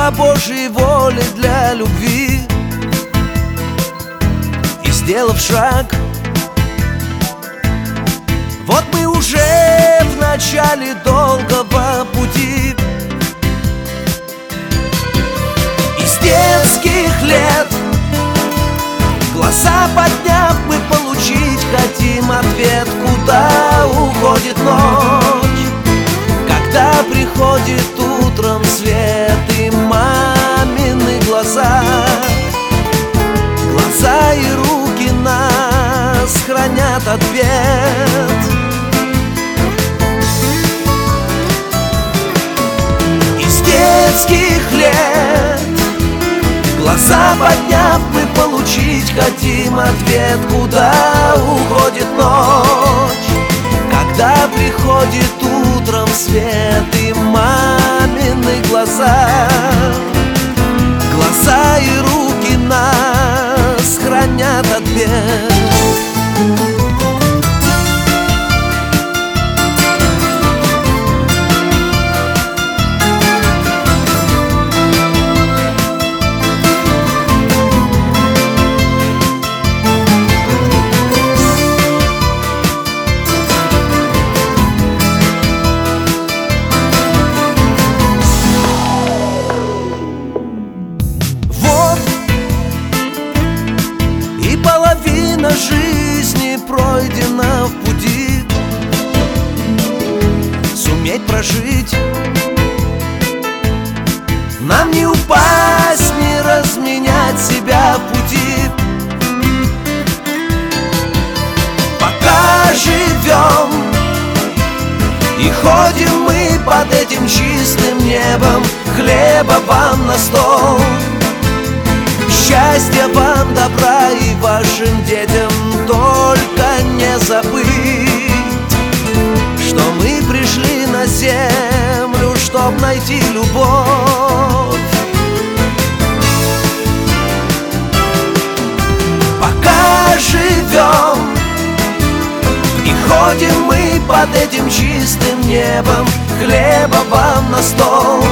по Божьей воле для любви. И сделав шаг, вот мы уже в начале долгого пути. Из детских лет, глаза подняв, мы получить хотим ответ, куда уходит ночь, когда приходит утром свет. И мамины глаза, глаза и руки нас хранят от бед. Из детских лет, глаза подняв, мы получить хотим ответ, куда уходит ночь, когда приходит утром свет. И мамины глаза, глаза и руки нас хранят от бед. Половина жизни пройдена в пути. Суметь прожить, нам не упасть, не разменять себя в пути. Пока живем и ходим мы под этим чистым небом, хлеба вам на стол, счастья вам, добра и вашим детям. Только не забыть, что мы пришли на землю, чтоб найти любовь. Пока живем и ходим мы под этим чистым небом, хлеба вам на стол,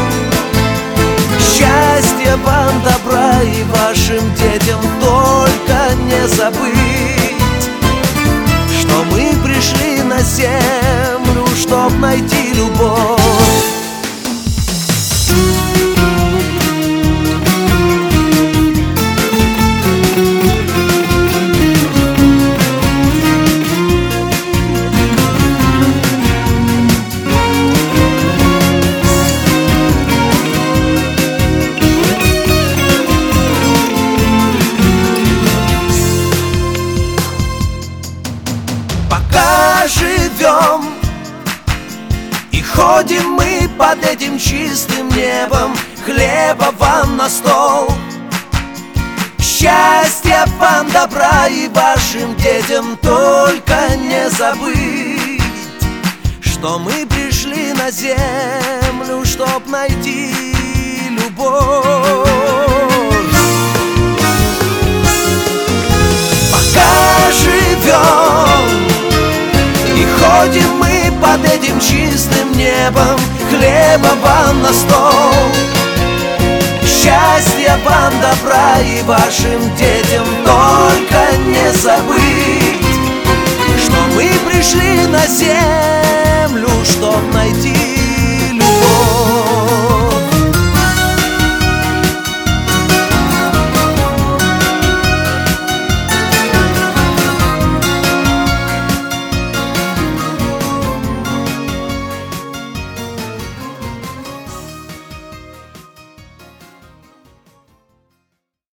счастья вам, добра и вашим детям. Только не забыть, что мы пришли на землю, чтоб найти любовь. Пока живем и ходим мы под этим чистым небом, хлеба вам на стол, счастья вам, добра и вашим детям. Только не забыть, что мы пришли на землю, чтоб найти любовь. Пока живем и ходим мы под этим чистым небом, хлеба вам на стол, счастья вам, добра и вашим детям. Только не забыть, что мы пришли на землю,